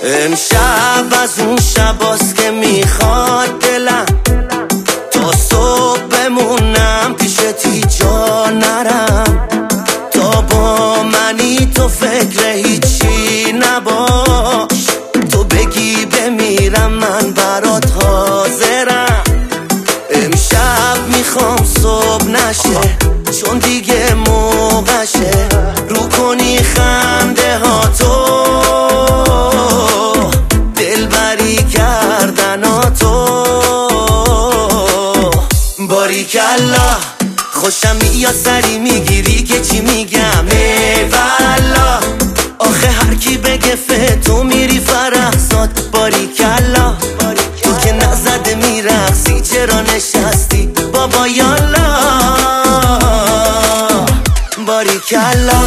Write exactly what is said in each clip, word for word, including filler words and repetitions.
امشب از اون شباست که میخواد دلم تا صبح بمونم پیشتی جا نرم، تا با منی تو فکر هیچی نباش، تو بگی بمیرم من برات حاضرم. امشب میخوام صبح نشه چون دیگه موقعشه، رو کنی خنده ها تو دلبری کردن ها تو. باریکالله خوشم میاد سری میگیری که چی میگم ای والا، آخه هر کی بگه فه تو میری فرحزاد. باریکالله تو که نزده میرقصی چرا نشستی بابا یالا. باریکالله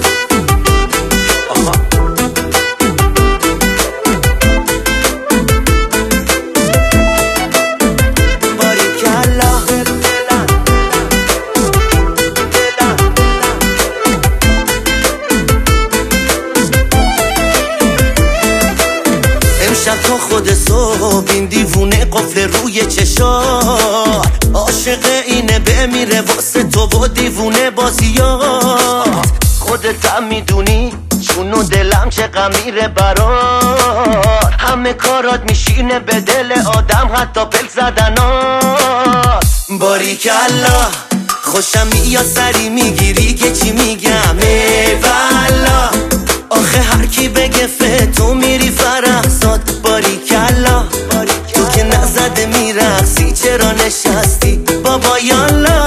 امشب تا خود صبح این دیوونه قفل روی چشات، عاشق اینه بمیره واسه تو و دیوونه بازیات. خودت هم میدونی چون و دلم چه غمیره برات، همه کارات میشینه به دل آدم حتی پل زدنات. باریکالله خوشم میاد سری میگیری که چی میگم ای والا، آخه هر کی بگه فه تو میری فرحزاد. باریکالله تو که نزده میرقصی چرا نشستی بابا یالا.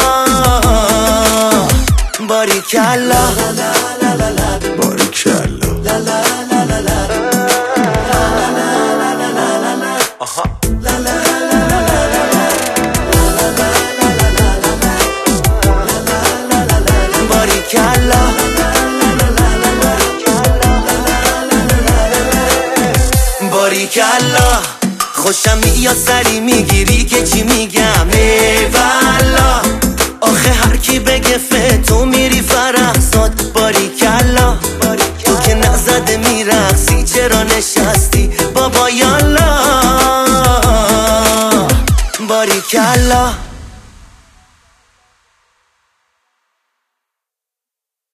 باریکالله باریکالله باریکالله باریکالله خوشم میاد سری میگیری که چی میگم ای والا، آخه هر کی بگه فه تو میری فرحزاد. باریکالله تو که نزده میرقصی چرا نشستی بابا یالا. باریکالله